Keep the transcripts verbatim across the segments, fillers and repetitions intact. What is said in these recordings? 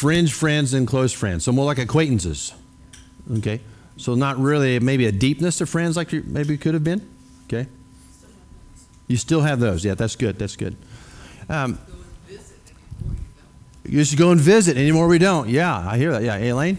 fringe friends and close friends. So more like acquaintances. Okay. So not really maybe a deepness of friends like you maybe could have been. Okay. You still have those. Yeah, that's good. That's good. Um, you used to go and visit. Anymore we don't. Yeah, I hear that. Yeah, Elaine?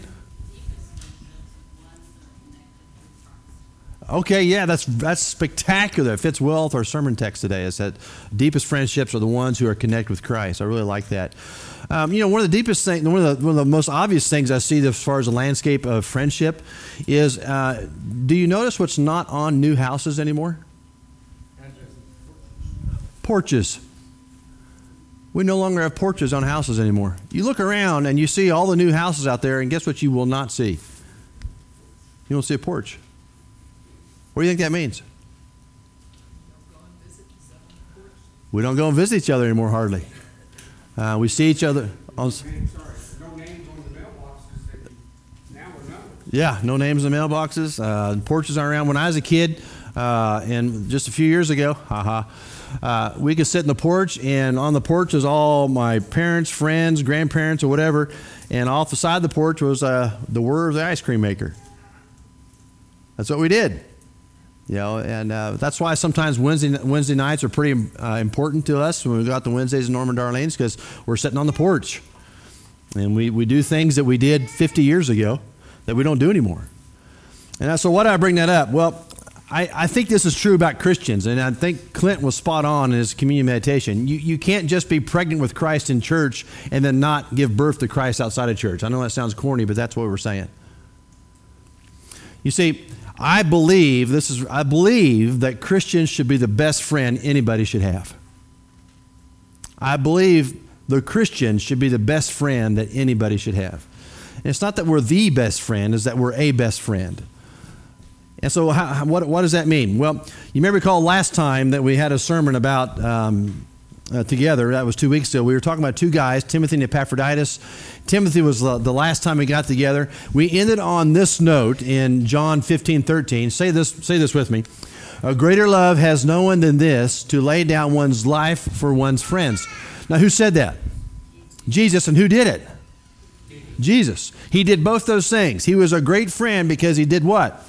Okay, yeah, that's that's spectacular. It fits well with our sermon text today. Is that deepest friendships are the ones who are connected with Christ. I really like that. Um, you know, one of the deepest things, one of the one of the most obvious things I see as far as the landscape of friendship is, uh, do you notice what's not on new houses anymore? Porches. We no longer have porches on houses anymore. You look around and you see all the new houses out there, and guess what you will not see? You won't see a porch. What do you think that means? We don't go and visit each other anymore, hardly. Uh, we see each other. On, Sorry, no names on the mailboxes that now are numbered. Yeah, no names in the mailboxes. Uh, porches aren't around. When I was a kid, uh, and just a few years ago, haha, uh, we could sit in the porch, and on the porch was all my parents, friends, grandparents, or whatever, and off the side of the porch was uh, the whir of the ice cream maker. That's what we did. You know, and uh, that's why sometimes Wednesday Wednesday nights are pretty uh, important to us when we go out to Wednesdays in Norman Darlene's, because we're sitting on the porch. And we, we do things that we did fifty years ago that we don't do anymore. And so why do I bring that up? Well, I, I think this is true about Christians, and I think Clint was spot on in his communion meditation. You, you can't just be pregnant with Christ in church and then not give birth to Christ outside of church. I know that sounds corny, but that's what we're saying. You see, I believe this is I believe that Christians should be the best friend anybody should have. I believe the Christian should be the best friend that anybody should have. And it's not that we're the best friend, it's that we're a best friend. And so how, what, what does that mean? Well, you may recall last time that we had a sermon about um, uh, together, that was two weeks ago. We were talking about two guys, Timothy and Epaphroditus. Timothy was the, the last time we got together. We ended on this note in John fifteen thirteen. Say this, say this with me. A greater love has no one than this, to lay down one's life for one's friends. Now, who said that? Jesus. And who did it? Jesus. He did both those things. He was a great friend because he did what?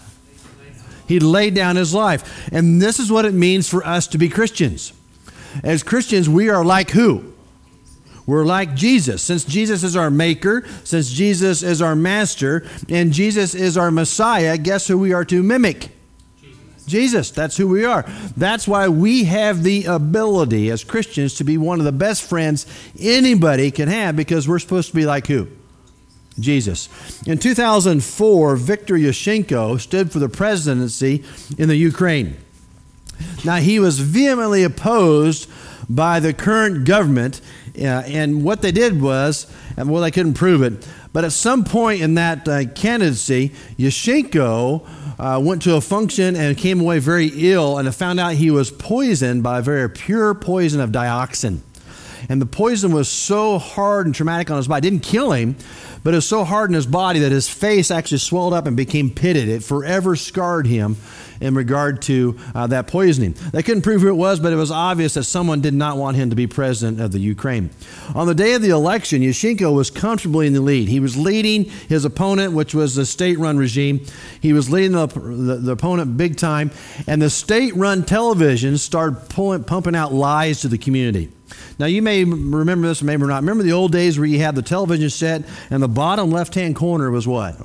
He laid down his life. And this is what it means for us to be Christians. As Christians, we are like who? We're like Jesus. Since Jesus is our maker, since Jesus is our master, and Jesus is our Messiah, guess who we are to mimic? Jesus. Jesus. That's who we are. That's why we have the ability as Christians to be one of the best friends anybody can have, because we're supposed to be like who? Jesus. In two thousand four, Viktor Yushchenko stood for the presidency in the Ukraine. Now, he was vehemently opposed by the current government, uh, and what they did was, and well, they couldn't prove it, but at some point in that uh, candidacy, Yushchenko uh, went to a function and came away very ill, and found out he was poisoned by a very pure poison of dioxin. And the poison was so hard and traumatic on his body. It didn't kill him, but it was so hard in his body that his face actually swelled up and became pitted. It forever scarred him in regard to uh, that poisoning. They couldn't prove who it was, but it was obvious that someone did not want him to be president of the Ukraine. On the day of the election, Yushchenko was comfortably in the lead. He was leading his opponent, which was the state-run regime. He was leading the, the, the opponent big time, and the state-run television started pulling, pumping out lies to the community. Now, you may remember this or maybe not. Remember the old days where you had the television set and the bottom left-hand corner was what?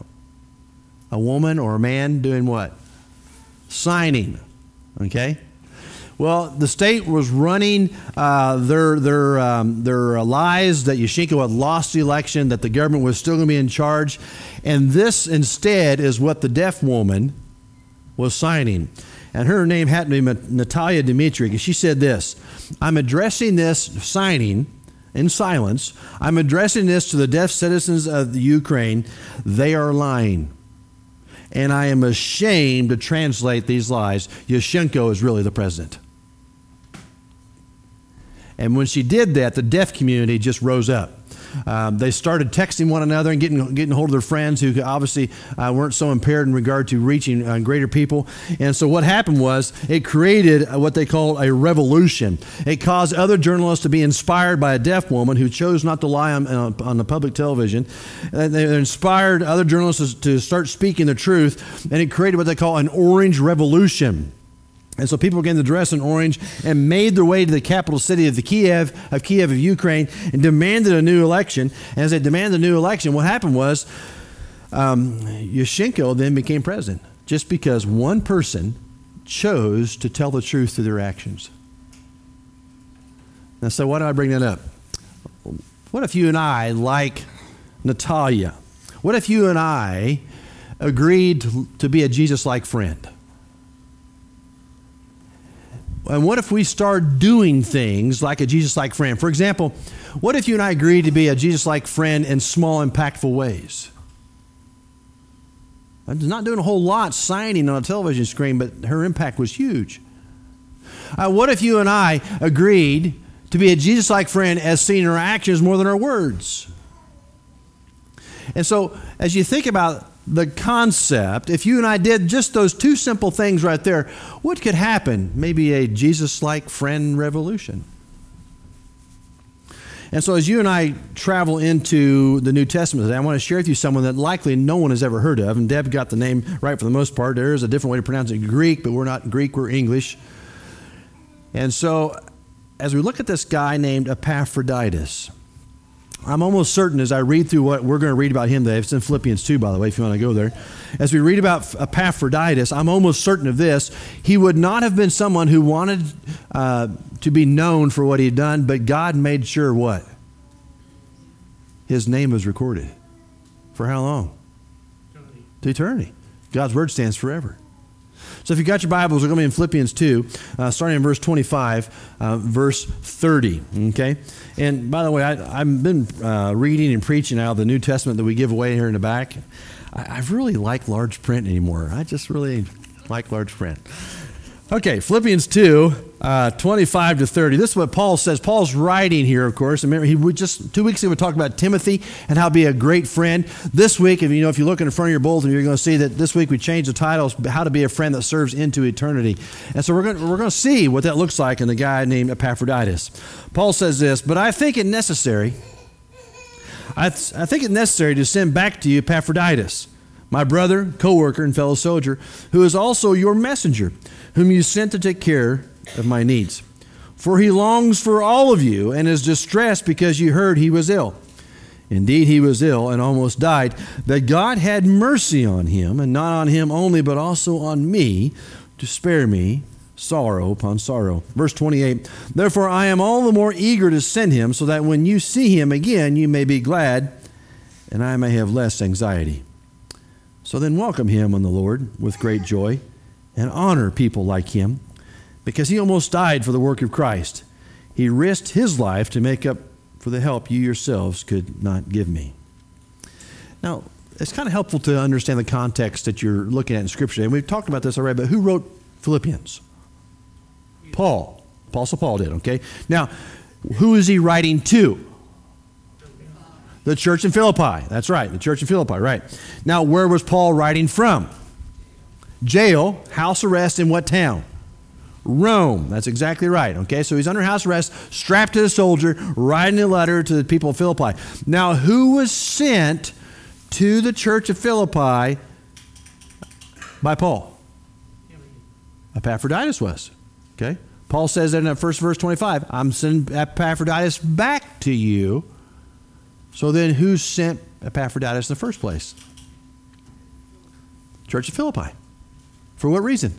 A woman or a man doing what? Signing. Okay? Well, the state was running uh, their their um, their lies that Yushchenko had lost the election, that the government was still going to be in charge. And this instead is what the deaf woman was signing. And her name happened to be Natalia Dimitriuk. And she said this: I'm addressing this signing in silence. I'm addressing this to the deaf citizens of the Ukraine. They are lying. And I am ashamed to translate these lies. Yushchenko is really the president. And when she did that, the deaf community just rose up. Um, they started texting one another and getting getting hold of their friends who obviously uh, weren't so impaired in regard to reaching uh, greater people. And so what happened was it created what they called a revolution. It caused other journalists to be inspired by a deaf woman who chose not to lie on, uh, on the public television. And they inspired other journalists to start speaking the truth, and it created what they call an orange revolution. And so people began to dress in orange and made their way to the capital city of the Kiev, of Kiev of Ukraine, and demanded a new election. And as they demanded a new election, what happened was um, Yushchenko then became president, just because one person chose to tell the truth through their actions. Now, so why do I bring that up? What if you and I, like Natalia, what if you and I agreed to, to be a Jesus-like friend? And what if we start doing things like a Jesus-like friend? For example, what if you and I agreed to be a Jesus-like friend in small, impactful ways? I'm not doing a whole lot signing on a television screen, but her impact was huge. Uh, what if you and I agreed to be a Jesus-like friend as seen in our actions more than our words? And so, as you think about the concept, if you and I did just those two simple things right there, what could happen? Maybe a Jesus-like friend revolution. And so as you and I travel into the New Testament today, I want to share with you someone that likely no one has ever heard of. And Deb got the name right for the most part. There is a different way to pronounce it in Greek, but we're not Greek, we're English. And so as we look at this guy named Epaphroditus, I'm almost certain as I read through what we're going to read about him today, it's in Philippians two, by the way, if you want to go there. As we read about Epaphroditus, I'm almost certain of this. He would not have been someone who wanted uh, to be known for what he'd done, but God made sure what? His name was recorded. For how long? Eternity. To eternity. God's word stands forever. So if you got your Bibles, we're going to be in Philippians two, uh, starting in verse twenty-five, uh, verse thirty, okay? And by the way, I, I've been uh, reading and preaching out of the New Testament that we give away here in the back. I, I really like large print anymore. I just really like large print. Okay, Philippians two, uh, twenty-five to thirty. This is what Paul says. Paul's writing here, of course. Remember, he we just two weeks ago we talked about Timothy and how to be a great friend. This week, if you know, if you look in front of your bulletin, you're going to see that this week we changed the titles, "How to Be a Friend That Serves into Eternity." And so we're going we're going to see what that looks like in the guy named Epaphroditus. Paul says this, "But I think it necessary. I, th- I think it necessary to send back to you Epaphroditus, my brother, co-worker, and fellow soldier, who is also your messenger, whom you sent to take care of my needs. For he longs for all of you and is distressed because you heard he was ill. Indeed, he was ill and almost died, that God had mercy on him, and not on him only, but also on me, to spare me sorrow upon sorrow." Verse twenty-eight, "Therefore I am all the more eager to send him, so that when you see him again, you may be glad, and I may have less anxiety. So then welcome him in the Lord with great joy, and honor people like him, because he almost died for the work of Christ. He risked his life to make up for the help you yourselves could not give me." Now, it's kind of helpful to understand the context that you're looking at in Scripture. And we've talked about this already, but who wrote Philippians? Paul. Apostle Paul did, okay? Now, who is he writing to? The church in Philippi. That's right, the church in Philippi, right. Now, where was Paul writing from? Jail, house arrest in what town? Rome. That's exactly right. Okay, so he's under house arrest, strapped to a soldier, writing a letter to the people of Philippi. Now, who was sent to the church of Philippi by Paul? Epaphroditus was. Okay, Paul says that in that first verse twenty-five, "I'm sending Epaphroditus back to you." So then, who sent Epaphroditus in the first place? Church of Philippi. For what reason?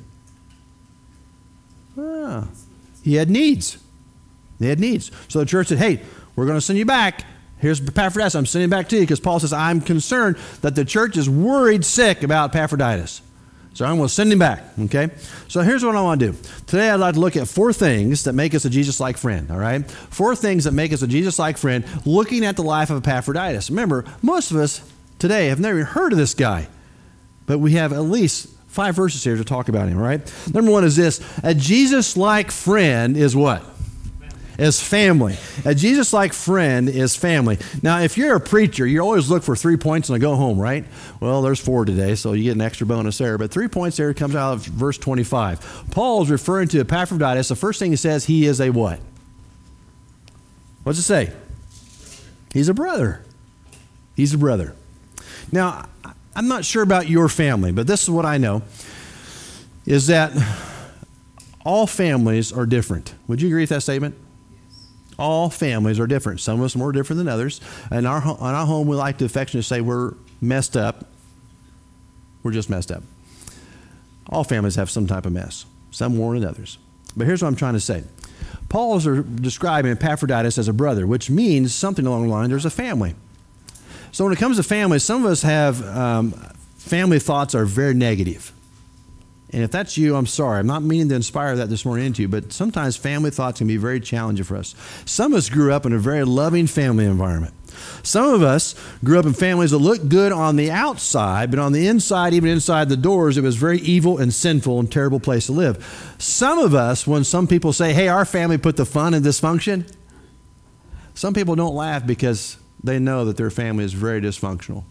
Ah, he had needs. They had needs. So the church said, "Hey, we're going to send you back. Here's Epaphroditus. I'm sending him back to you," because Paul says, "I'm concerned that the church is worried sick about Epaphroditus. So I'm going to send him back." Okay? So here's what I want to do. Today I'd like to look at four things that make us a Jesus-like friend, all right? Four things that make us a Jesus-like friend looking at the life of Epaphroditus. Remember, most of us today have never heard of this guy, but we have at least five verses here to talk about him, all right? Number one is this: a Jesus-like friend is what? As family. A Jesus-like friend is family. Now, if you're a preacher, you always look for three points and I go home, right? Well, there's four today, so you get an extra bonus there. But three points there comes out of verse twenty-five. Paul is referring to Epaphroditus. The first thing he says, he is a what? What's it say? He's a brother. He's a brother. Now, I'm not sure about your family, but this is what I know, is that all families are different. Would you agree with that statement? All families are different. Some of us are more different than others. In our, in our home, we like to affectionately say we're messed up. We're just messed up. All families have some type of mess, some more than others. But here's what I'm trying to say. Paul is describing Epaphroditus as a brother, which means something along the line, there's a family. So when it comes to family, some of us have um, family thoughts are very negative. And if that's you, I'm sorry. I'm not meaning to inspire that this morning into you, but sometimes family thoughts can be very challenging for us. Some of us grew up in a very loving family environment. Some of us grew up in families that looked good on the outside, but on the inside, even inside the doors, it was very evil and sinful and terrible place to live. Some of us, when some people say, hey, our family put the fun in dysfunction, some people don't laugh because they know that their family is very dysfunctional.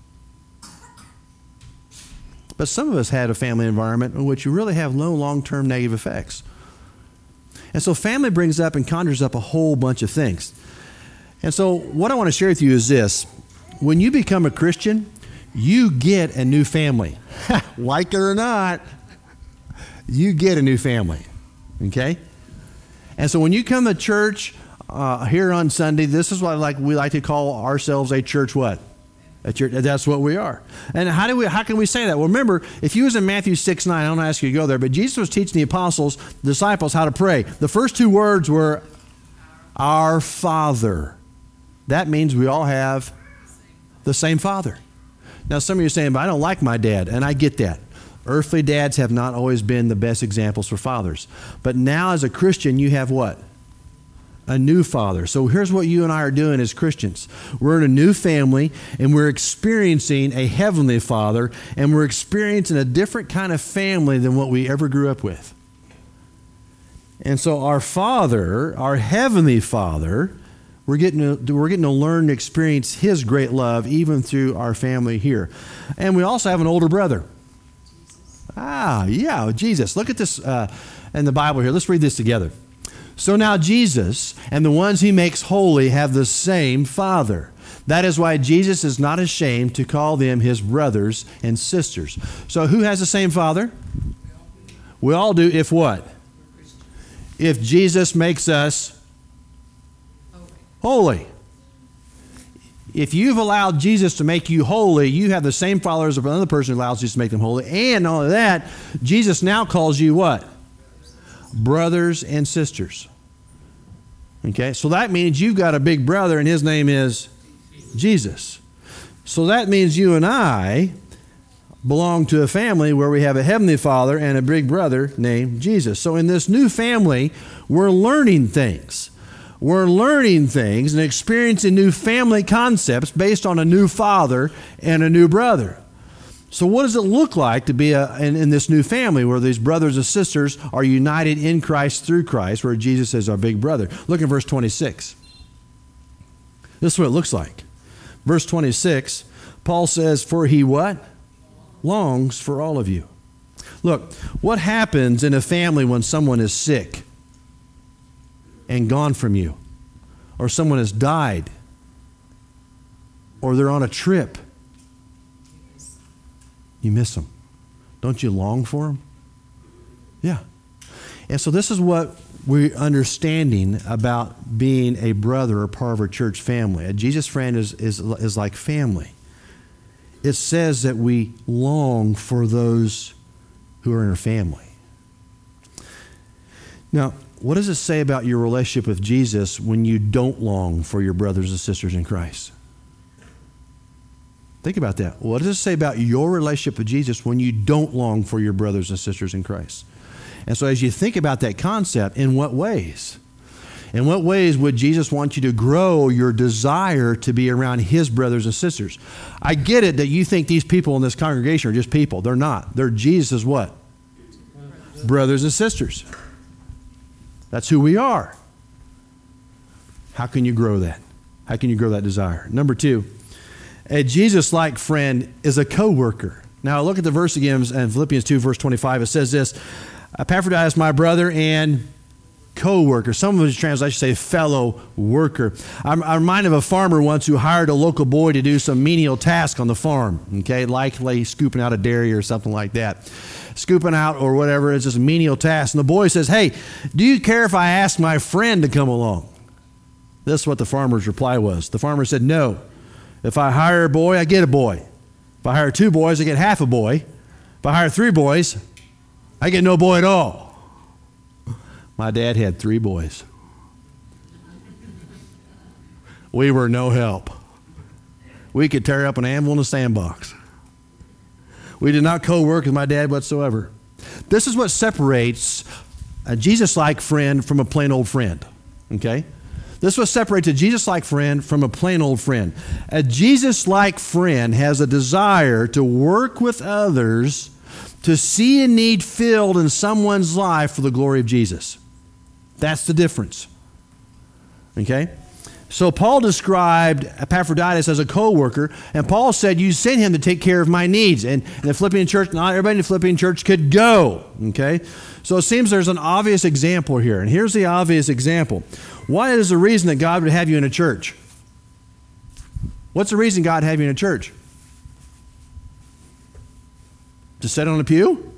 But some of us had a family environment in which you really have no long-term negative effects. And so family brings up and conjures up a whole bunch of things. And so what I want to share with you is this. When you become a Christian, you get a new family. Like it or not, you get a new family. Okay? And so when you come to church uh, here on Sunday, this is what like we like to call ourselves a church what? A church, that's what we are. And how do we? How can we say that? Well, remember, if you was in Matthew six nine, I don't ask you to go there, but Jesus was teaching the apostles, the disciples, how to pray. The first two words were, our Father. That means we all have the same Father. Now, some of you are saying, but I don't like my dad, and I get that. Earthly dads have not always been the best examples for fathers. But now as a Christian, you have what? A new father. So here's what you and I are doing as Christians. We're in a new family, and we're experiencing a heavenly father, and we're experiencing a different kind of family than what we ever grew up with. And so our Father, our heavenly Father, we're getting to, we're getting to learn to experience His great love even through our family here. And we also have an older brother. Ah, yeah, Jesus. Look at this uh, in the Bible here. Let's read this together. So now Jesus and the ones He makes holy have the same Father. That is why Jesus is not ashamed to call them His brothers and sisters. So who has the same Father? We all do if what? If Jesus makes us holy. If you've allowed Jesus to make you holy, you have the same Father as another person who allows Jesus to make them holy. And all of that, Jesus now calls you what? Brothers and sisters. Okay, so that means you've got a big brother and his name is Jesus. So that means you and I belong to a family where we have a heavenly Father and a big brother named Jesus. So in this new family, we're learning things. We're learning things and experiencing new family concepts based on a new father and a new brother. So what does it look like to be a, in, in this new family where these brothers and sisters are united in Christ through Christ, where Jesus is our big brother? Look at verse twenty-six. This is what it looks like. Verse twenty-six, Paul says, for He what? Longs for all of you. Look, what happens in a family when someone is sick and gone from you, or someone has died, or they're on a trip? You miss them. Don't you long for them? Yeah. And so this is what we're understanding about being a brother or part of our church family. A Jesus friend is, is, is like family. It says that we long for those who are in our family. Now, what does it say about your relationship with Jesus when you don't long for your brothers and sisters in Christ? Think about that. What does it say about your relationship with Jesus when you don't long for your brothers and sisters in Christ? And so as you think about that concept, in what ways? In what ways would Jesus want you to grow your desire to be around His brothers and sisters? I get it that you think these people in this congregation are just people. They're not. They're Jesus' what? Brothers and sisters. That's who we are. How can you grow that? How can you grow that desire? Number two, a Jesus-like friend is a co-worker. Now look at the verse again in Philippians two, verse twenty-five. It says this, Epaphroditus, my brother and co-worker. Some of his translations say fellow worker. I'm, I'm reminded of a farmer once who hired a local boy to do some menial task on the farm, okay, likely scooping out a dairy or something like that. Scooping out or whatever, it's just a menial task. And the boy says, hey, do you care if I ask my friend to come along? This is what the farmer's reply was. The farmer said, no. If I hire a boy, I get a boy. If I hire two boys, I get half a boy. If I hire three boys, I get no boy at all. My dad had three boys. We were no help. We could tear up an anvil in a sandbox. We did not co-work with my dad whatsoever. This is what separates a Jesus-like friend from a plain old friend, okay? This is what separates a Jesus-like friend from a plain old friend. A Jesus-like friend has a desire to work with others to see a need filled in someone's life for the glory of Jesus. That's the difference. Okay? So Paul described Epaphroditus as a co-worker, and Paul said, you sent him to take care of my needs. And in the Philippian church, not everybody in the Philippian church could go. Okay? So it seems there's an obvious example here. And here's the obvious example. What is the reason that God would have you in a church? What's the reason God would have you in a church? To sit on a pew?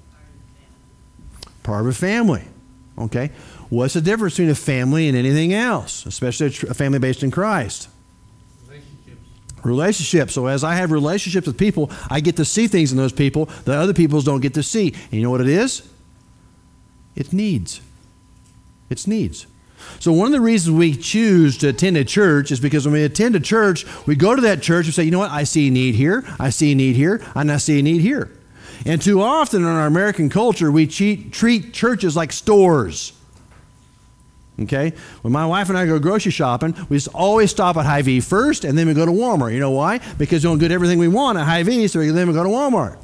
Part of a family. Okay? What's the difference between a family and anything else, especially a, tr- a family based in Christ? Relationships. Relationships. So as I have relationships with people, I get to see things in those people that other people don't get to see. And you know what it is? It's needs. It's needs. So one of the reasons we choose to attend a church is because when we attend a church, we go to that church and say, you know what, I see a need here, I see a need here, and I see a need here. And too often in our American culture, we cheat, treat churches like stores. Okay? When my wife and I go grocery shopping, we just always stop at Hy-Vee first, and then we go to Walmart. You know why? Because we don't get everything we want at Hy-Vee, so then we go to Walmart.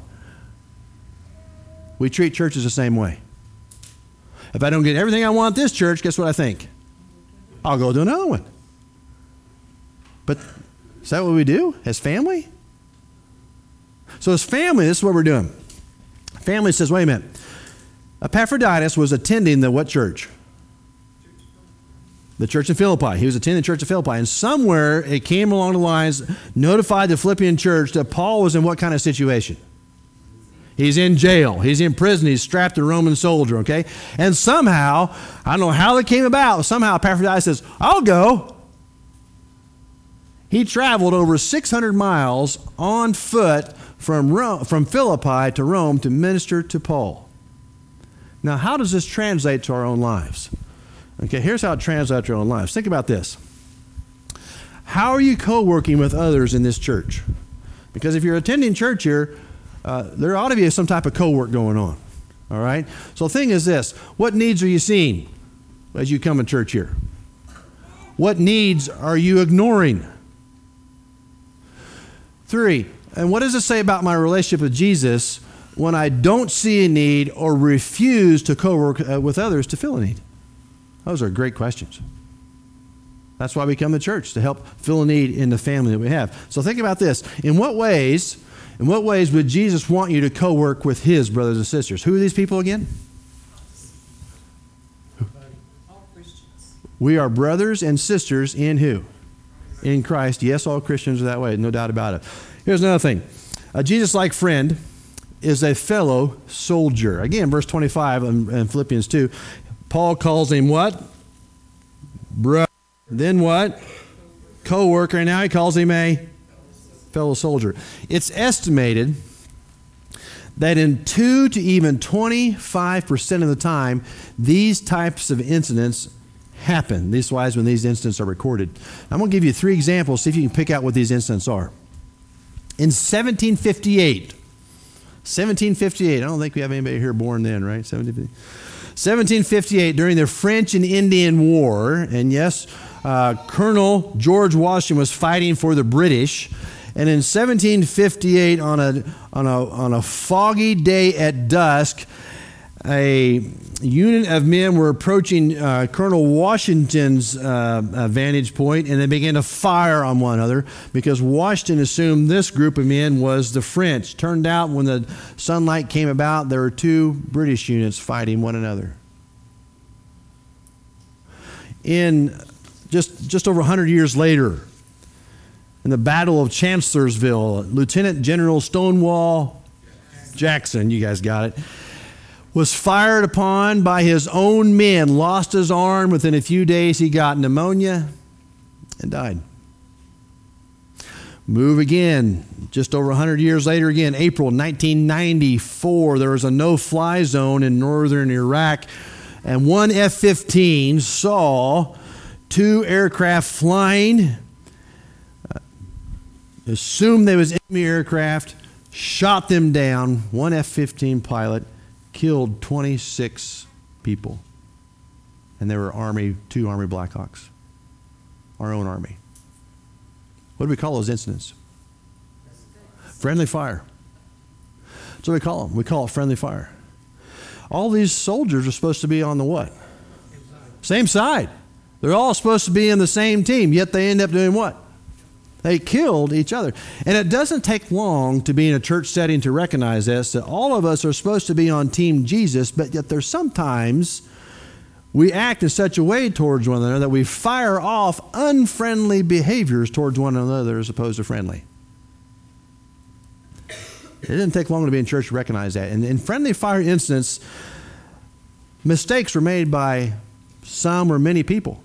We treat churches the same way. If I don't get everything I want at this church, guess what I think? I'll go to another one. But is that what we do as family? So as family, this is what we're doing. Family says, wait a minute. Epaphroditus was attending the what church? The church in Philippi. He was attending the church of Philippi. And somewhere it came along the lines, notified the Philippian church that Paul was in what kind of situation? He's in jail. He's in prison. He's strapped to a Roman soldier, okay? And somehow, I don't know how it came about, somehow Epaphroditus says, I'll go. He traveled over six hundred miles on foot from Rome, from Philippi to Rome to minister to Paul. Now, how does this translate to our own lives? Okay, here's how it translates to our own lives. Think about this. How are you co-working with others in this church? Because if you're attending church here, uh, there ought to be some type of co-work going on. All right? So the thing is this. What needs are you seeing as you come to church here? What needs are you ignoring? Three, and what does it say about my relationship with Jesus when I don't see a need or refuse to co-work uh, with others to fill a need? Those are great questions. That's why we come to church, to help fill a need in the family that we have. So think about this. In what ways, in what ways would Jesus want you to co-work with his brothers and sisters? Who are these people again? All Christians. We are brothers and sisters in who? In Christ. Yes, all Christians are that way, no doubt about it. Here's another thing. A Jesus-like friend is a fellow soldier. Again, verse twenty-five in, in Philippians two, Paul calls him what? Brother. Then what? Co-worker. And now he calls him a fellow soldier. It's estimated that in two to even twenty-five percent of the time, these types of incidents happen. This is why when these incidents are recorded. I'm going to give you three examples, see if you can pick out what these incidents are. In seventeen fifty-eight, seventeen fifty-eight, I don't think we have anybody here born then, right? seventeen fifty-eight, during the French and Indian War, and yes, uh, Colonel George Washington was fighting for the British. And in seventeen fifty-eight, on a on a on a foggy day at dusk, a unit of men were approaching uh, Colonel Washington's uh, uh, vantage point, and they began to fire on one another because Washington assumed this group of men was the French. Turned out when the sunlight came about, there were two British units fighting one another. In just, just over one hundred years later, in the Battle of Chancellorsville, Lieutenant General Stonewall Jackson, you guys got it, was fired upon by his own men, lost his arm. Within a few days, he got pneumonia and died. Move again, just over one hundred years later again, April nineteen ninety-four, there was a no-fly zone in northern Iraq, and one F fifteen saw two aircraft flying, uh, assumed they was enemy aircraft, shot them down. One F fifteen pilot killed twenty-six people. And they were Army, two Army Blackhawks. Our own Army. What do we call those incidents? Friendly fire. That's what we call them. We call it friendly fire. All these soldiers are supposed to be on the what? Same side. They're all supposed to be in the same team, yet they end up doing what? They killed each other. And it doesn't take long to be in a church setting to recognize this, that all of us are supposed to be on Team Jesus, but yet there's sometimes we act in such a way towards one another that we fire off unfriendly behaviors towards one another as opposed to friendly. It didn't take long to be in church to recognize that. And in friendly fire incidents, mistakes were made by some or many people.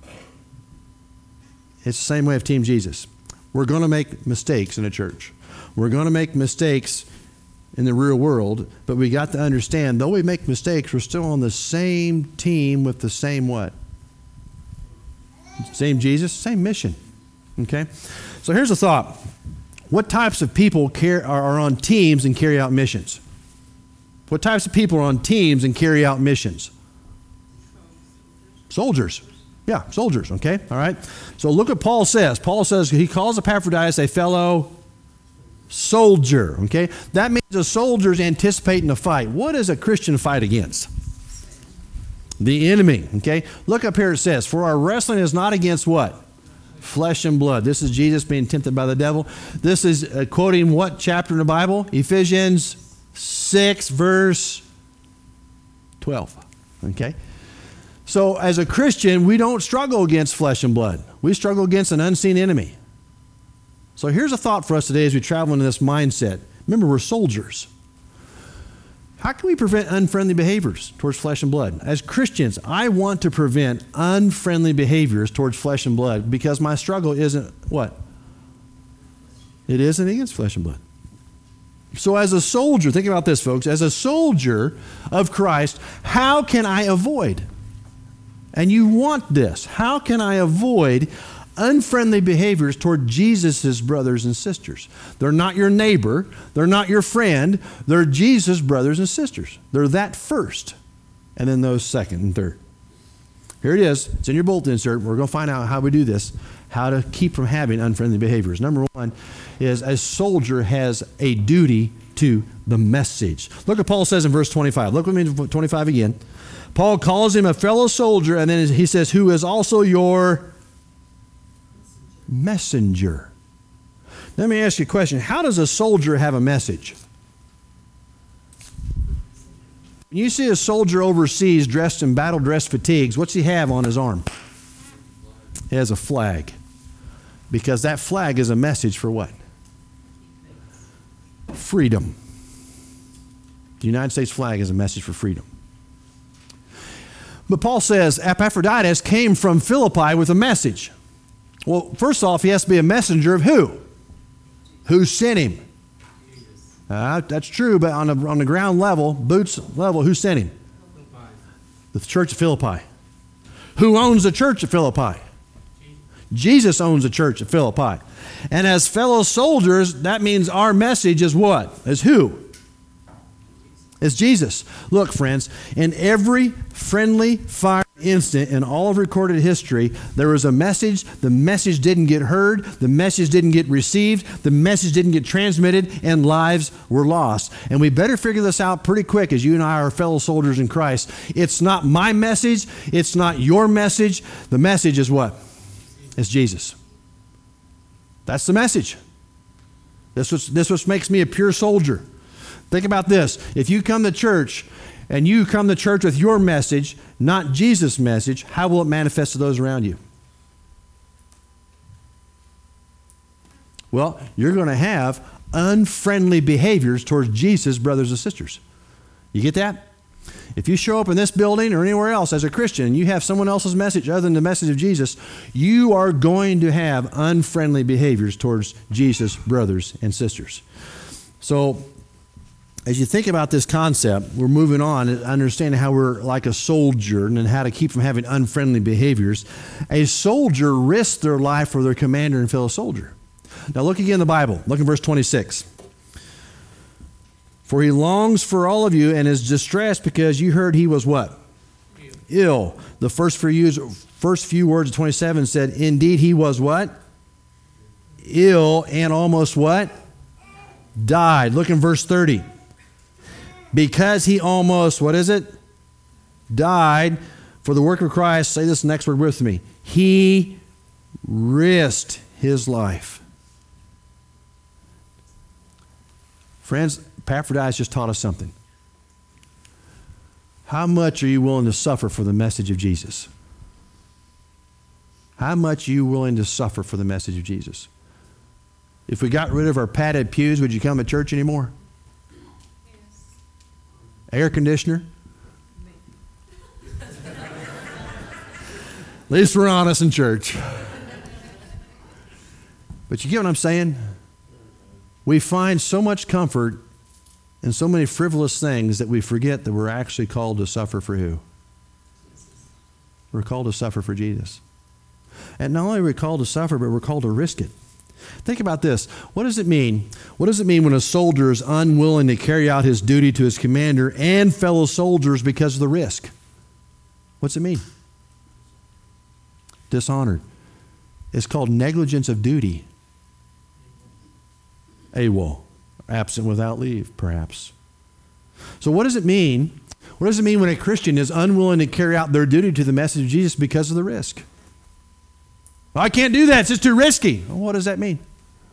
It's the same way of Team Jesus. We're going to make mistakes in a church. We're going to make mistakes in the real world, but we got to understand, though we make mistakes, we're still on the same team with the same what? Same Jesus, same mission. Okay? So here's a thought. What types of people care, are on teams and carry out missions? What types of people are on teams and carry out missions? Soldiers. Yeah, soldiers, okay? All right? So look what Paul says. Paul says he calls Epaphroditus a fellow soldier, okay? That means a soldier's anticipating a fight. What is a Christian fight against? The enemy, okay? Look up here, it says, for our wrestling is not against what? Flesh and blood. This is Jesus being tempted by the devil. This is uh, quoting what chapter in the Bible? Ephesians six, verse twelve, okay? So as a Christian, we don't struggle against flesh and blood. We struggle against an unseen enemy. So here's a thought for us today as we travel into this mindset. Remember, we're soldiers. How can we prevent unfriendly behaviors towards flesh and blood? As Christians, I want to prevent unfriendly behaviors towards flesh and blood because my struggle isn't what? It isn't against flesh and blood. So as a soldier, think about this, folks. As a soldier of Christ, how can I avoid? And you want this. How can I avoid unfriendly behaviors toward Jesus' brothers and sisters? They're not your neighbor. They're not your friend. They're Jesus' brothers and sisters. They're that first, and then those second and third. Here it is. It's in your bulletin insert. We're going to find out how we do this, how to keep from having unfriendly behaviors. Number one is a soldier has a duty to the message. Look what Paul says in verse twenty-five. Look with me in twenty-five again. Paul calls him a fellow soldier, and then he says, who is also your messenger. Let me ask you a question. How does a soldier have a message? When you see a soldier overseas dressed in battle dress fatigues, what's he have on his arm? He has a flag. Because that flag is a message for what? Freedom. The United States flag is a message for freedom. But Paul says Epaphroditus came from Philippi with a message. Well, first off, he has to be a messenger of who? Who sent him? Uh, that's true, but on the, on the ground level, boots level, who sent him? The church of Philippi. Who owns the church of Philippi? Jesus owns the church of Philippi. And as fellow soldiers, that means our message is what? Is who? It's Jesus. Look, friends, in every friendly fire instant in all of recorded history, there was a message, the message didn't get heard, the message didn't get received, the message didn't get transmitted, and lives were lost. And we better figure this out pretty quick as you and I are fellow soldiers in Christ. It's not my message, it's not your message. The message is what? It's Jesus. That's the message. This was, this what makes me a pure soldier. Think about this. If you come to church and you come to church with your message, not Jesus' message, how will it manifest to those around you? Well, you're going to have unfriendly behaviors towards Jesus' brothers and sisters. You get that? If you show up in this building or anywhere else as a Christian and you have someone else's message other than the message of Jesus, you are going to have unfriendly behaviors towards Jesus' brothers and sisters. So, as you think about this concept, we're moving on and understanding how we're like a soldier and how to keep from having unfriendly behaviors. A soldier risks their life for their commander and fellow soldier. Now look again in the Bible. Look in verse twenty-six. For he longs for all of you and is distressed because you heard he was what? Ill. Ill. The first few, first few words of twenty-seven said, indeed he was what? Ill and almost what? Died. Look in verse thirty. Because he almost, what is it? Died for the work of Christ. Say this next word with me. He risked his life. Friends, Epaphroditus just taught us something. How much are you willing to suffer for the message of Jesus? How much are you willing to suffer for the message of Jesus? If we got rid of our padded pews, would you come to church anymore? Air conditioner? At least we're honest in church. But you get what I'm saying? We find so much comfort in so many frivolous things that we forget that we're actually called to suffer for who? We're called to suffer for Jesus. And not only are we called to suffer, but we're called to risk it. Think about this. What does it mean? What does it mean when a soldier is unwilling to carry out his duty to his commander and fellow soldiers because of the risk? What's it mean? Dishonored. It's called negligence of duty. AWOL. Absent without leave, perhaps. So what does it mean? What does it mean when a Christian is unwilling to carry out their duty to the message of Jesus because of the risk? I can't do that. It's just too risky. Well, what does that mean?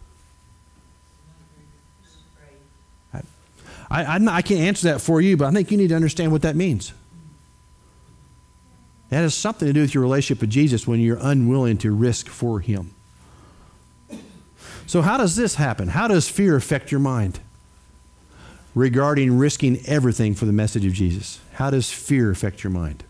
I, I, I can't answer that for you, but I think you need to understand what that means. That has something to do with your relationship with Jesus when you're unwilling to risk for him. So how does this happen? How does fear affect your mind regarding risking everything for the message of Jesus? How does fear affect your mind?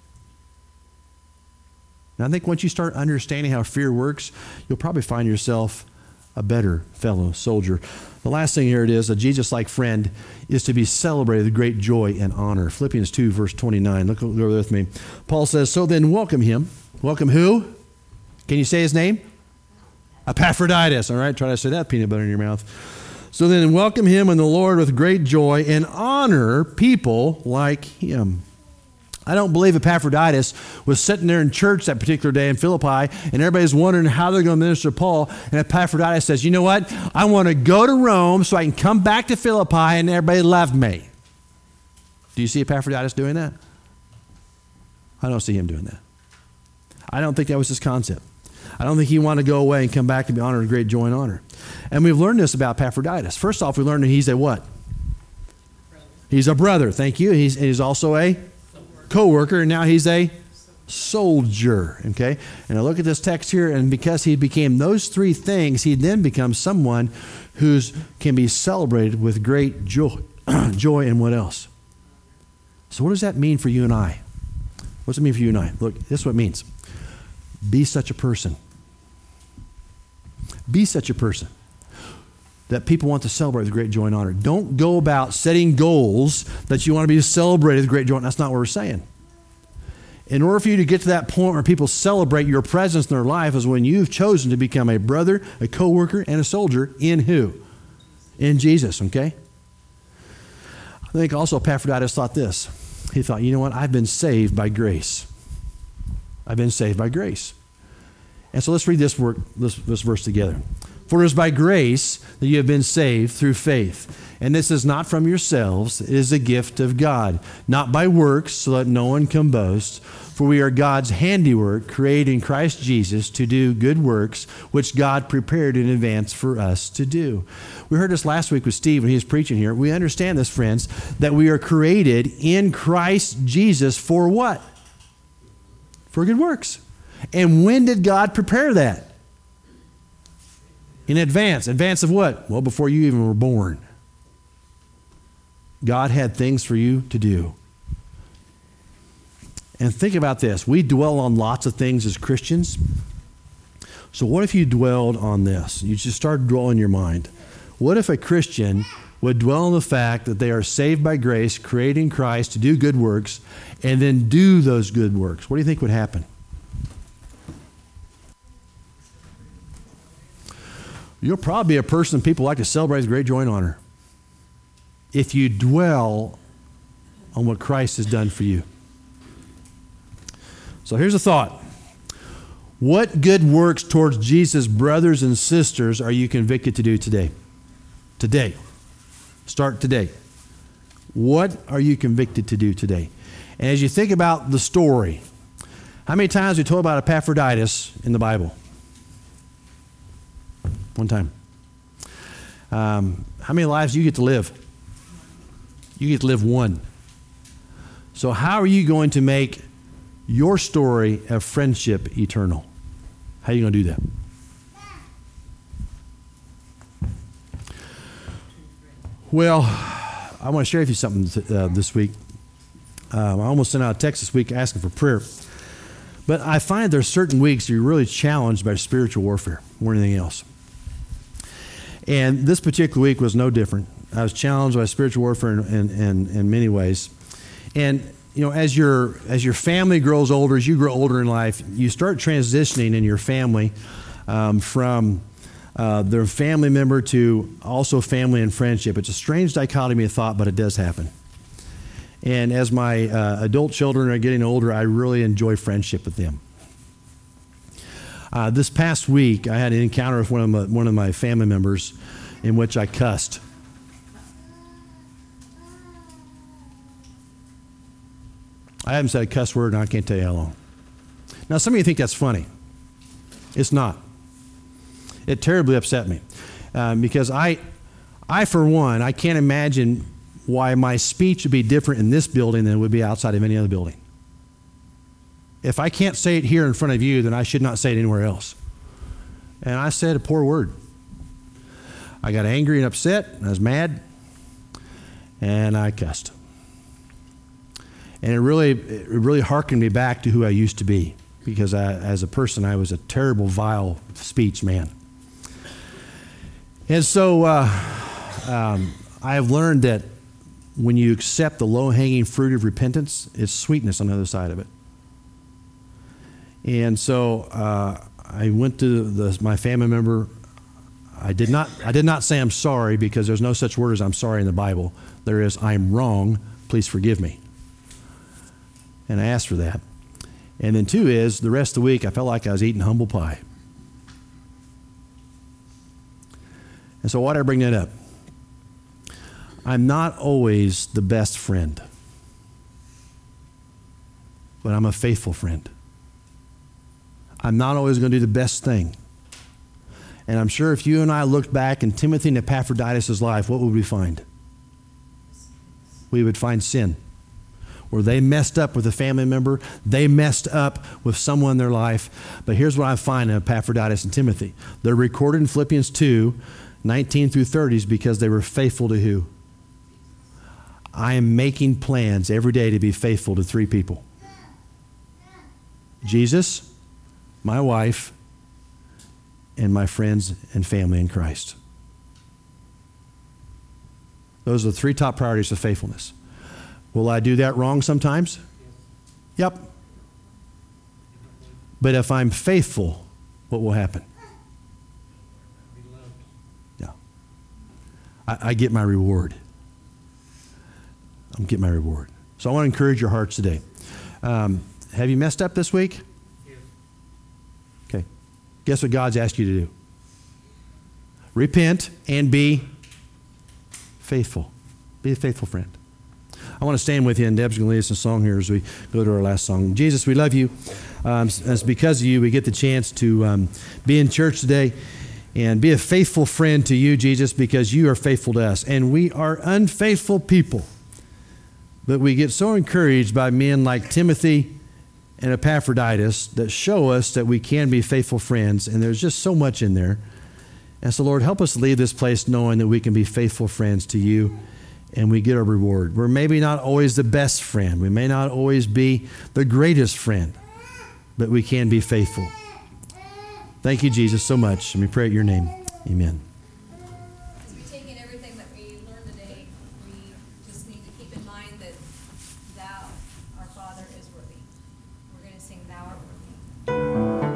And I think once you start understanding how fear works, you'll probably find yourself a better fellow soldier. The last thing here it is, a Jesus-like friend is to be celebrated with great joy and honor. Philippians two, verse twenty-nine. Look over with me. Paul says, so then welcome him. Welcome who? Can you say his name? Epaphroditus. All right, try to say that, peanut butter in your mouth. So then welcome him in the Lord with great joy and honor people like him. I don't believe Epaphroditus was sitting there in church that particular day in Philippi and everybody's wondering how they're going to minister to Paul. And Epaphroditus says, you know what? I want to go to Rome so I can come back to Philippi and everybody loved me. Do you see Epaphroditus doing that? I don't see him doing that. I don't think that was his concept. I don't think he wanted to go away and come back and be honored with great joy and honor. And we've learned this about Epaphroditus. First off, we learned that he's a what? He's a brother. Thank you. He's, he's also a co-worker, and now he's a soldier. Okay? And I look at this text here, and because he became those three things, he then becomes someone who can be celebrated with great joy, joy and what else? So what does that mean for you and I? What does it mean for you and I? Look, this is what it means. Be such a person. Be such a person that people want to celebrate with great joy and honor. Don't go about setting goals that you want to be celebrated with great joy. That's not what we're saying. In order for you to get to that point where people celebrate your presence in their life is when you've chosen to become a brother, a co-worker, and a soldier in who? In Jesus, okay? I think also Epaphroditus thought this. He thought, you know what? I've been saved by grace. I've been saved by grace. And so let's read this, work, this, this verse together. For it is by grace that you have been saved through faith. And this is not from yourselves, it is a gift of God, not by works, so that no one can boast. For we are God's handiwork, created in Christ Jesus to do good works, which God prepared in advance for us to do. We heard this last week with Steve when he was preaching here. We understand this, friends, that we are created in Christ Jesus for what? For good works. And when did God prepare that? In advance. Advance of what? Well, before you even were born. God had things for you to do. And think about this. We dwell on lots of things as Christians. So what if you dwelled on this? You just start dwelling in your mind. What if a Christian would dwell on the fact that they are saved by grace, created in Christ to do good works, and then do those good works? What do you think would happen? You'll probably be a person people like to celebrate with great joy and honor if you dwell on what Christ has done for you. So here's a thought. What good works towards Jesus' brothers and sisters are you convicted to do today? Today. Start today. What are you convicted to do today? And as you think about the story, how many times are we told about Epaphroditus in the Bible? One time. Um, how many lives do you get to live? You get to live one. So how are you going to make your story of friendship eternal? How are you going to do that? Well, I want to share with you something uh, this week. Um, I almost sent out a text this week asking for prayer. But I find there are certain weeks you're really challenged by spiritual warfare more than anything else. And this particular week was no different. I was challenged by spiritual warfare in, in, in, in many ways. And, you know, as your, as your family grows older, as you grow older in life, you start transitioning in your family um, from uh, their family member to also family and friendship. It's a strange dichotomy of thought, but it does happen. And as my uh, adult children are getting older, I really enjoy friendship with them. Uh, this past week, I had an encounter with one of my, one of my family members in which I cussed. I haven't said a cuss word, and I can't tell you how long. Now, some of you think that's funny. It's not. It terribly upset me um, because I, I, for one, I can't imagine why my speech would be different in this building than it would be outside of any other building. If I can't say it here in front of you, then I should not say it anywhere else. And I said a poor word. I got angry and upset, and I was mad, and I cussed. And it really, it really harkened me back to who I used to be, because I, as a person, I was a terrible, vile speech man. And so uh, um, I have learned that when you accept the low-hanging fruit of repentance, it's sweetness on the other side of it. And so uh, I went to the, my family member. I did not I did not say I'm sorry, because there's no such word as I'm sorry in the Bible. There is I'm wrong, please forgive me. And I asked for that. And then two is, the rest of the week I felt like I was eating humble pie. And so why did I bring that up? I'm not always the best friend, but I'm a faithful friend. I'm not always going to do the best thing. And I'm sure if you and I looked back in Timothy and Epaphroditus' life, what would we find? We would find sin. Where they messed up with a family member, they messed up with someone in their life. But here's what I find in Epaphroditus and Timothy. They're recorded in Philippians two, nineteen through thirty, because they were faithful to who? I am making plans every day to be faithful to three people. Jesus, my wife, and my friends and family in Christ. Those are the three top priorities of faithfulness. Will I do that wrong sometimes? Yep. But if I'm faithful, what will happen? Yeah. I, I get my reward. I'm getting my reward. So I want to encourage your hearts today. Um, have you messed up this week? Guess what God's asked you to do? Repent and be faithful. Be a faithful friend. I want to stand with you, and Deb's going to lead us in song here as we go to our last song. Jesus, we love you. Um, it's because of you we get the chance to um, be in church today and be a faithful friend to you, Jesus, because you are faithful to us. And we are unfaithful people. But we get so encouraged by men like Timothy and Epaphroditus that show us that we can be faithful friends. And there's just so much in there. And so, Lord, help us leave this place knowing that we can be faithful friends to you and we get our reward. We're maybe not always the best friend. We may not always be the greatest friend, but we can be faithful. Thank you, Jesus, so much. And we pray at your name. Amen. As we take in everything that we learned today, we just need to keep in mind that thou, our Father, is worthy. We're going to sing Thou Art Worthy.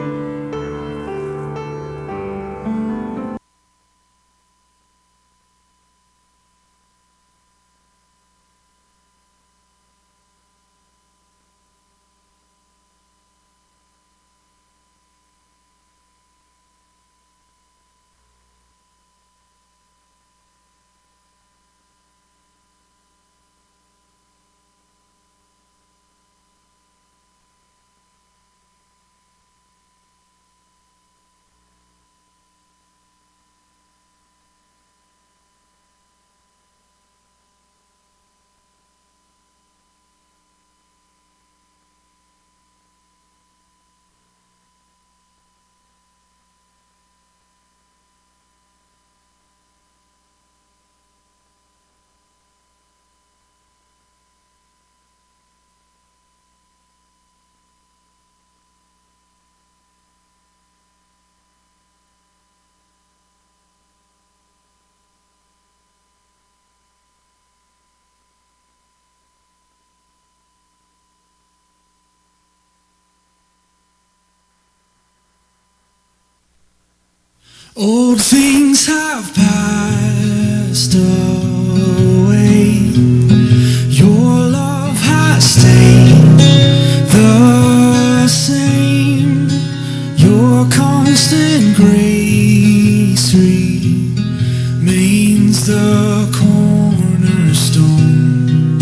Old things have passed away. Your love has stayed the same. Your constant grace remains the cornerstone.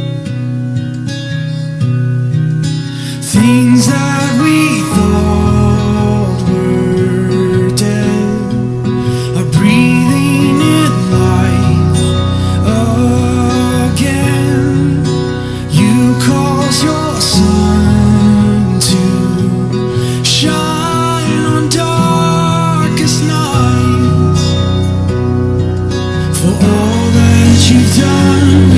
Things that we thought were dead are breathing in life again. You cause your sun to shine on darkest nights. For all that you've done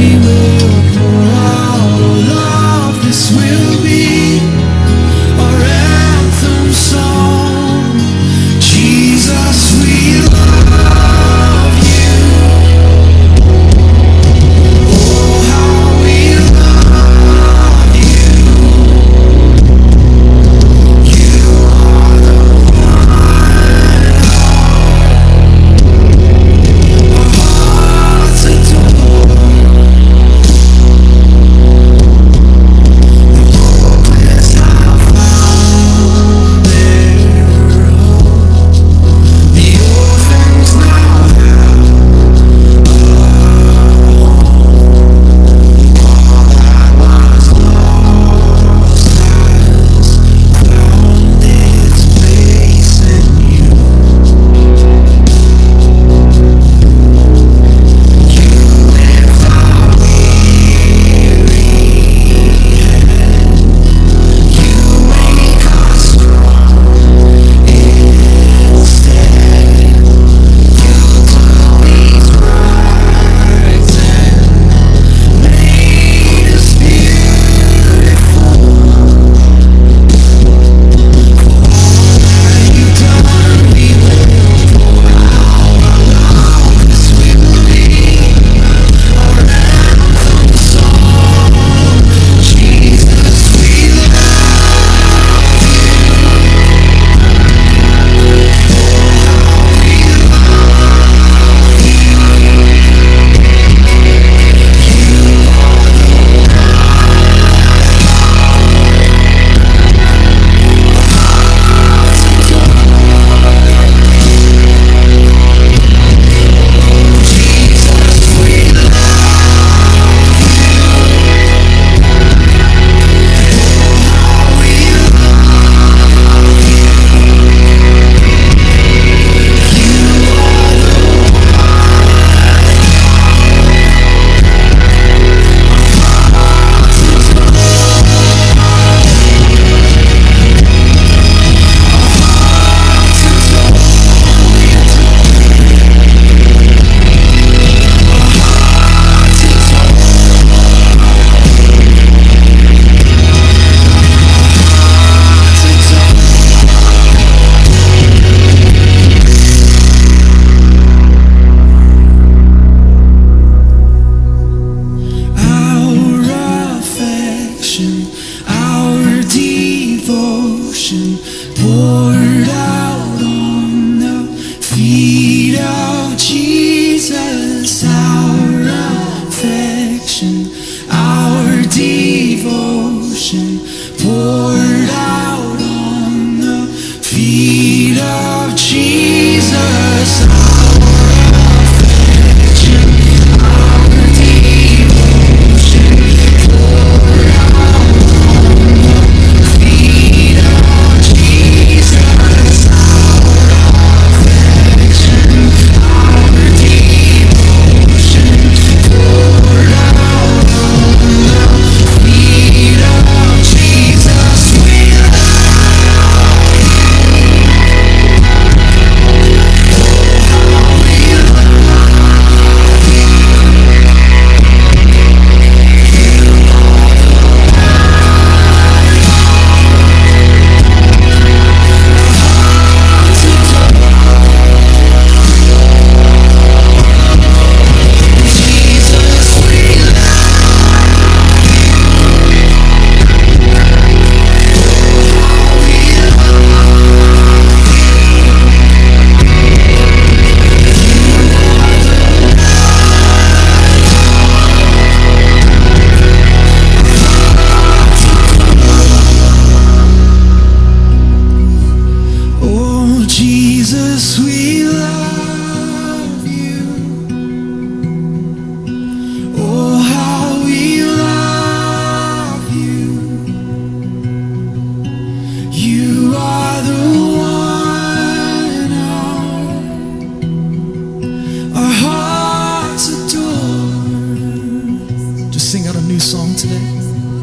song today.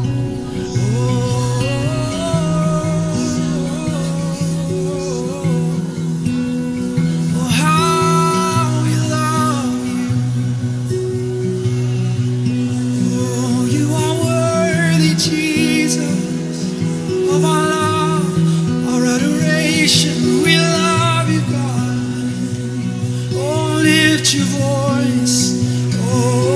Oh, how we love you. Oh, you are worthy, Jesus, of our love, our adoration. We love you, God. Oh, lift your voice. Oh,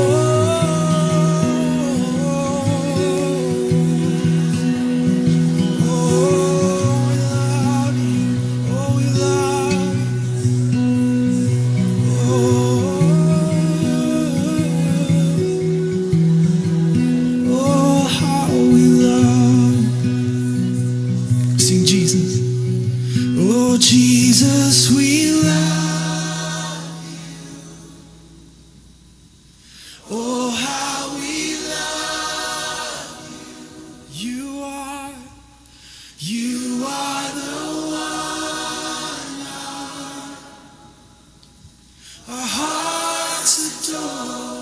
Jesus, we love you. Oh, how we love you. You are, you are the one our hearts adore.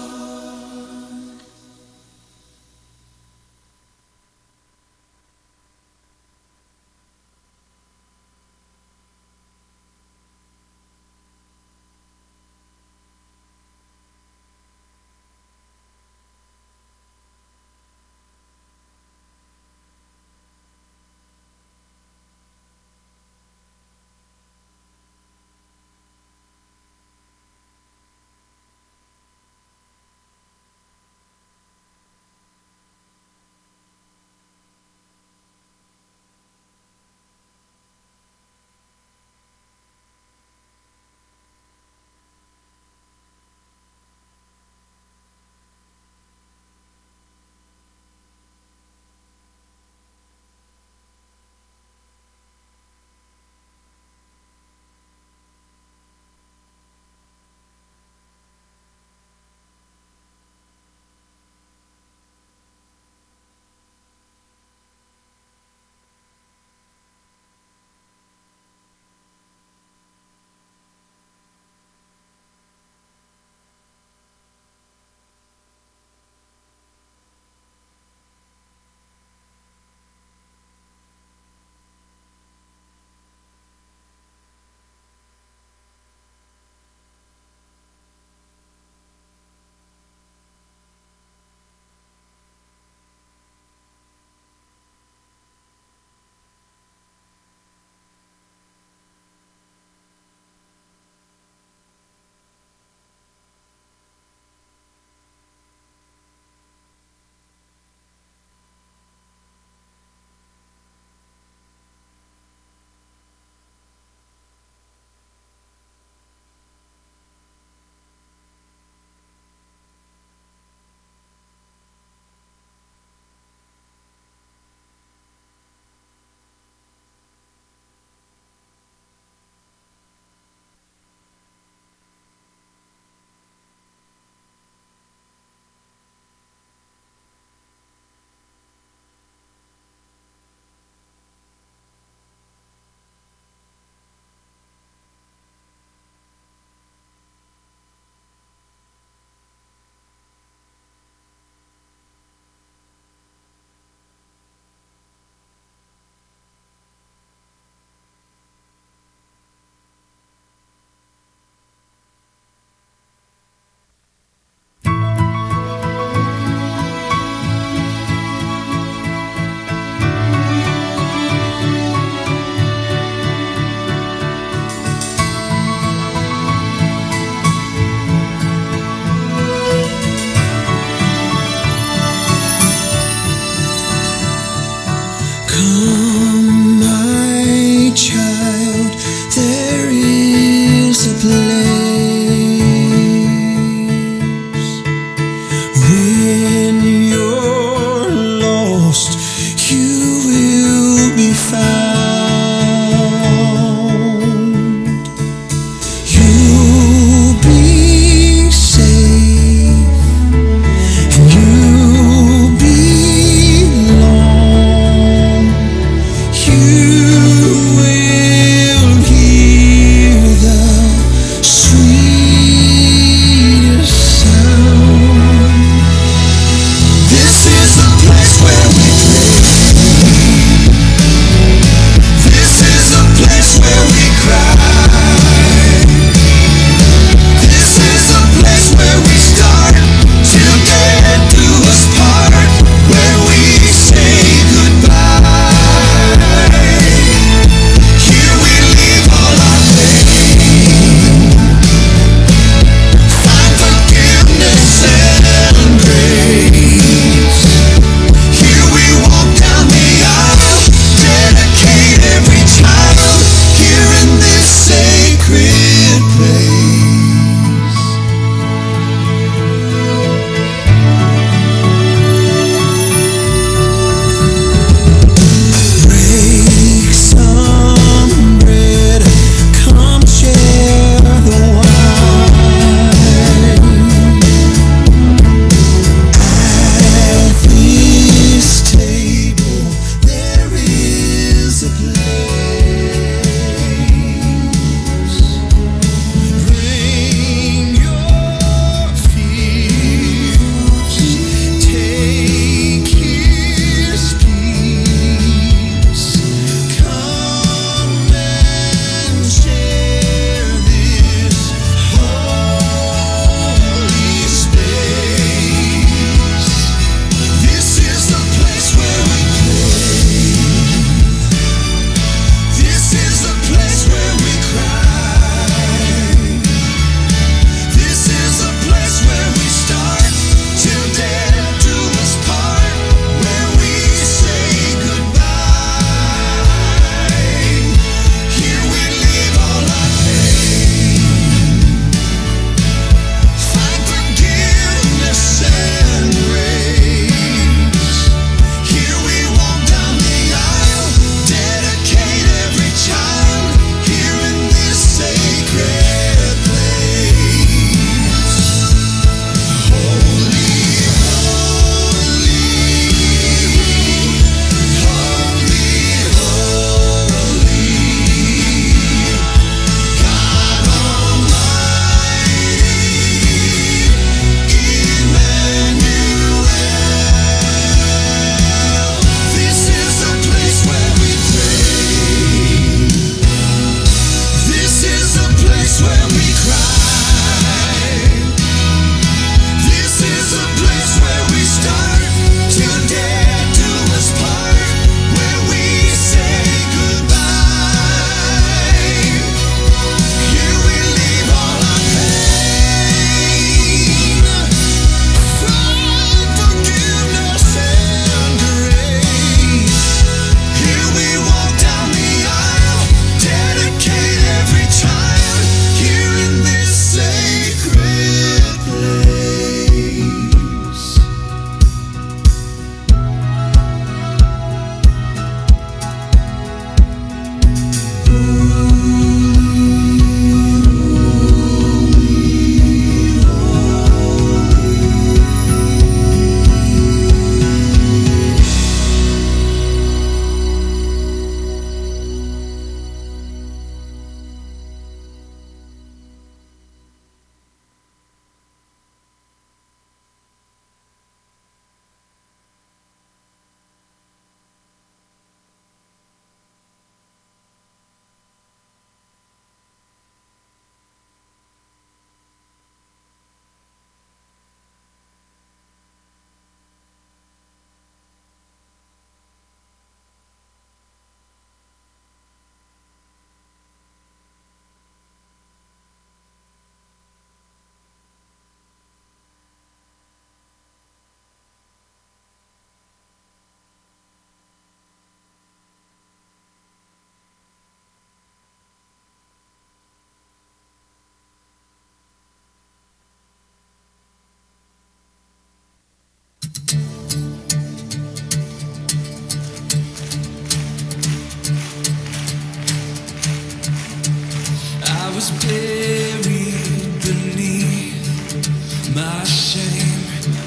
my shame.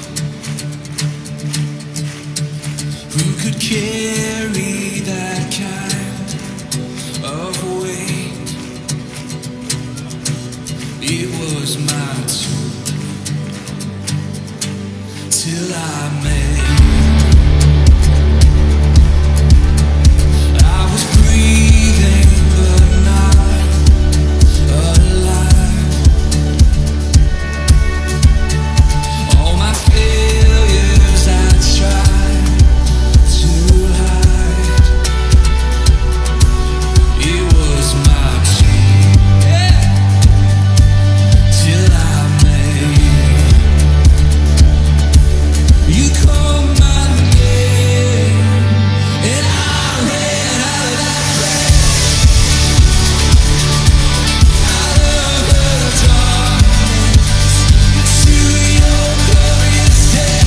Who could carry that kind of weight? It was my turn till I met you. I was breathing but not alive. All my failures I tried to hide. It was my turn till I met you. You called my name and I ran out of that grave, out of the darkness to your glorious day.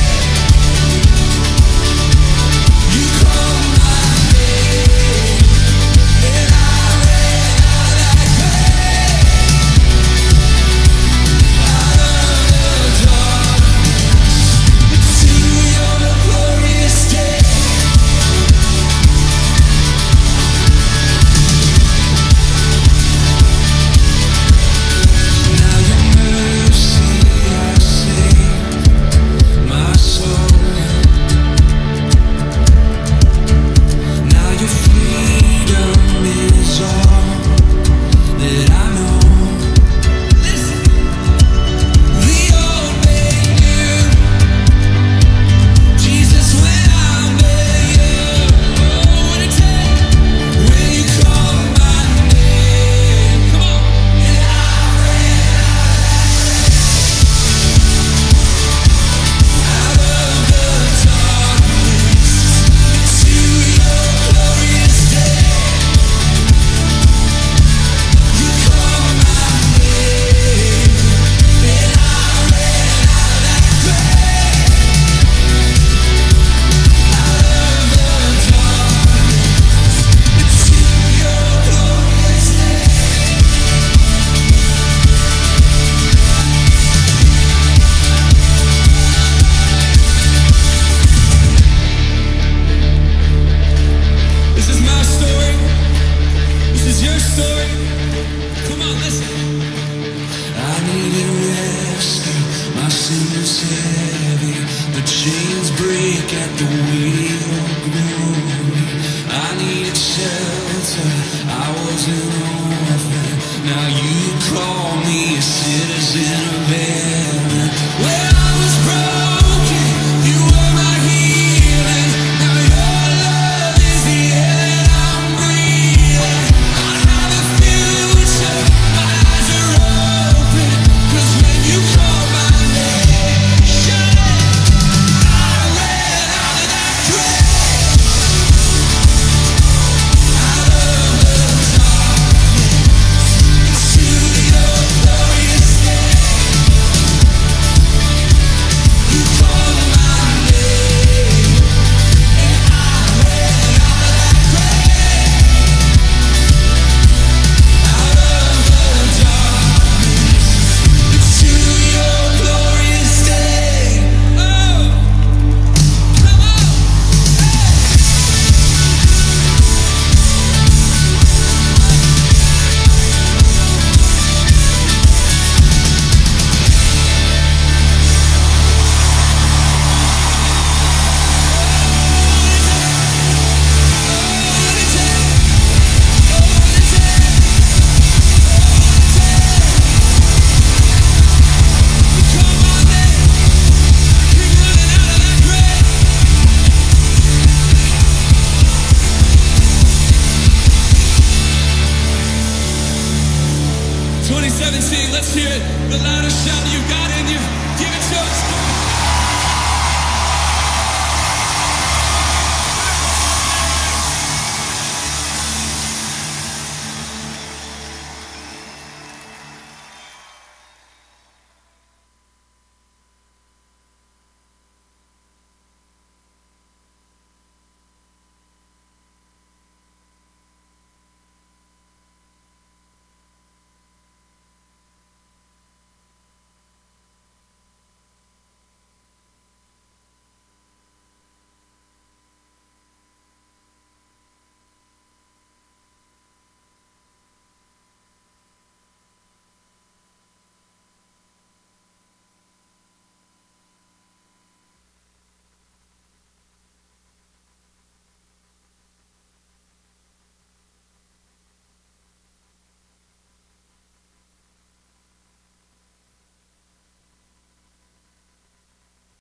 You called my name and I ran out of that grave, out of the darkness to your glorious day. Now your mercy has saved my soul. Now your freedom is all that I know. Listen, the old man knew Jesus when I met you. Oh, what a day when you called my name. Come on, and I ran out of the darkness to your glorious day. You called my name and I ran out of that grave, out of the darkness to your glorious day. This is my story. This is your story. Come on, listen. I needed rescue. My sin was heavy. The chains break at the wheel of glory. I needed shelter. I wasn't